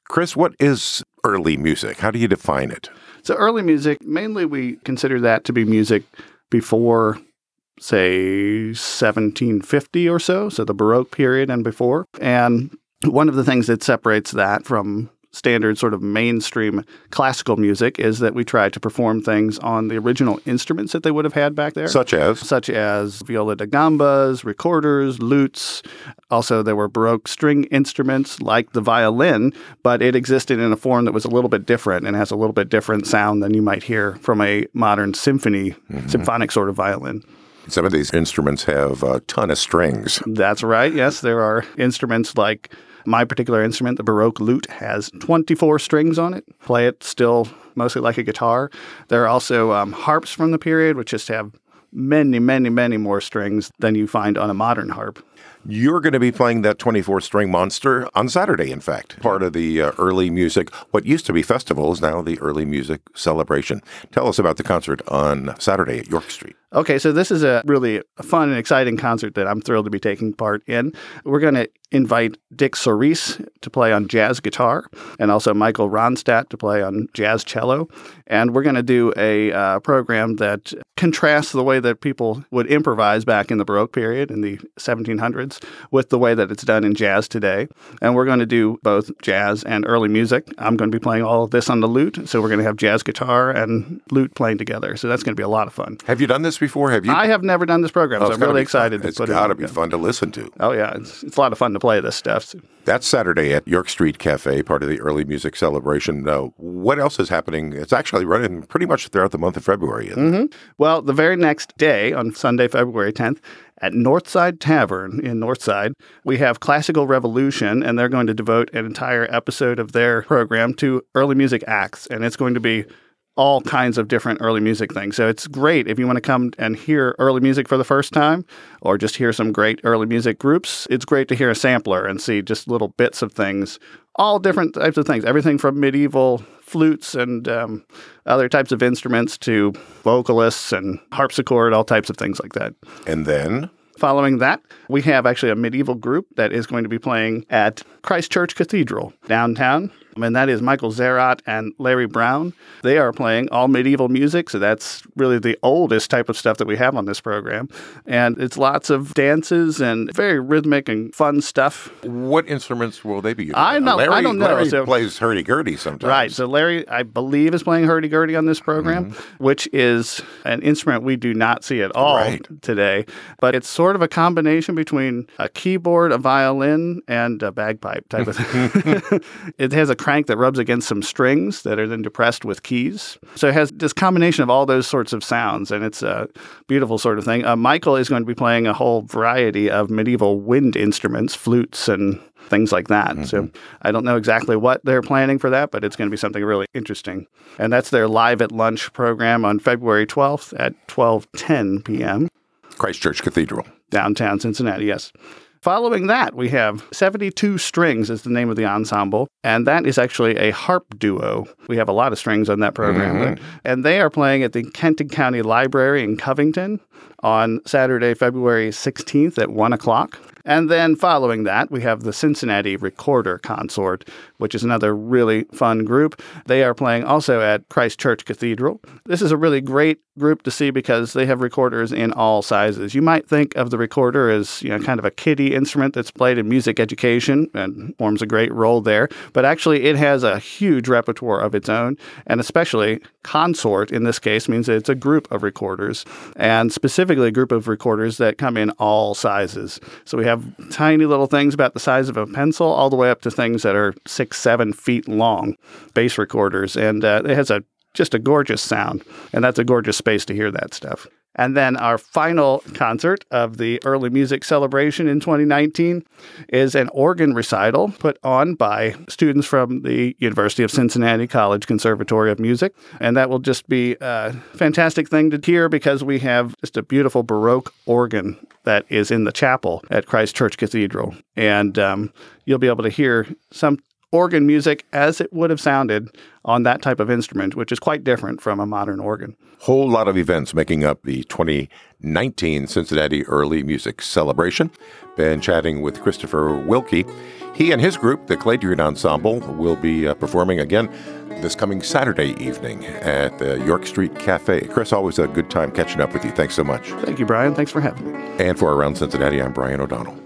Chris, what is early music? How do you define it? So early music, mainly we consider that to be music before, say, 1750 or so the Baroque period and before. And one of the things that separates that from standard sort of mainstream classical music is that we try to perform things on the original instruments that they would have had back there. Such as? Such as viola da gambas, recorders, lutes. Also, there were Baroque string instruments like the violin, but it existed in a form that was a little bit different and has a little bit different sound than you might hear from a modern symphonic sort of violin. Some of these instruments have a ton of strings. That's right. Yes, there are instruments like my particular instrument, the Baroque lute, has 24 strings on it. Play it still mostly like a guitar. There are also harps from the period, which just have many, many, many more strings than you find on a modern harp. You're going to be playing that 24-string monster on Saturday, in fact. Part of the early music, what used to be festival is now the early music celebration. Tell us about the concert on Saturday at York Street. Okay, so this is a really fun and exciting concert that I'm thrilled to be taking part in. We're going to invite Dick Soris to play on jazz guitar and also Michael Ronstadt to play on jazz cello. And we're going to do a program that contrasts the way that people would improvise back in the Baroque period in the 1700s with the way that it's done in jazz today. And we're going to do both jazz and early music. I'm going to be playing all of this on the lute, so we're going to have jazz guitar and lute playing together. So that's going to be a lot of fun. Have you done this before? Have you? I have never done this program, so I'm really excited to put it on. It's got to be fun to listen to. Oh, yeah. It's a lot of fun to play this stuff. That's Saturday at York Street Cafe, part of the early music celebration. What else is happening? It's actually running pretty much throughout the month of February. Well, the very next day, on Sunday, February 10th, at Northside Tavern in Northside, we have Classical Revolution, and they're going to devote an entire episode of their program to early music acts, and it's going to be all kinds of different early music things. So it's great if you want to come and hear early music for the first time or just hear some great early music groups. It's great to hear a sampler and see just little bits of things, all different types of things, everything from medieval flutes and other types of instruments to vocalists and harpsichord, all types of things like that. And then? Following that, we have actually a medieval group that is going to be playing at Christ Church Cathedral downtown. And that is Michael Zerat and Larry Brown. They are playing all medieval music, so that's really the oldest type of stuff that we have on this program. And it's lots of dances and very rhythmic and fun stuff. What instruments will they be using? I don't know. Larry plays hurdy-gurdy sometimes. Right. So Larry, I believe, is playing hurdy-gurdy on this program, which is an instrument we do not see at all today. But it's sort of a combination between a keyboard, a violin, and a bagpipe type of thing. It has a crank that rubs against some strings that are then depressed with keys. So it has this combination of all those sorts of sounds, and it's a beautiful sort of thing. Michael is going to be playing a whole variety of medieval wind instruments, flutes and things like that. So I don't know exactly what they're planning for that, but it's going to be something really interesting. And that's their Live at Lunch program on February 12th at 12:10 p.m. Christ Church Cathedral. Downtown Cincinnati, yes. Following that, we have 72 Strings is the name of the ensemble, and that is actually a harp duo. We have a lot of strings on that program. And they are playing at the Kenton County Library in Covington on Saturday, February 16th at 1 o'clock. And then following that, we have the Cincinnati Recorder Consort, which is another really fun group. They are playing also at Christ Church Cathedral. This is a really great group to see because they have recorders in all sizes. You might think of the recorder as, kind of a kiddie instrument that's played in music education and forms a great role there. But actually, it has a huge repertoire of its own, and especially consort in this case means that it's a group of recorders, and specifically a group of recorders that come in all sizes. So we have tiny little things about the size of a pencil all the way up to things that are 6-7 feet long, bass recorders. And it has just a gorgeous sound. And that's a gorgeous space to hear that stuff. And then our final concert of the early music celebration in 2019 is an organ recital put on by students from the University of Cincinnati College Conservatory of Music. And that will just be a fantastic thing to hear because we have just a beautiful Baroque organ that is in the chapel at Christ Church Cathedral. And you'll be able to hear some organ music as it would have sounded on that type of instrument, which is quite different from a modern organ. Whole lot of events making up the 2019 Cincinnati Early Music Celebration. Been chatting with Christopher Wilkie. He and his group, the Cladrian Ensemble, will be performing again this coming Saturday evening at the York Street Cafe. Chris, always a good time catching up with you. Thanks so much. Thank you, Brian. Thanks for having me. And for Around Cincinnati, I'm Brian O'Donnell.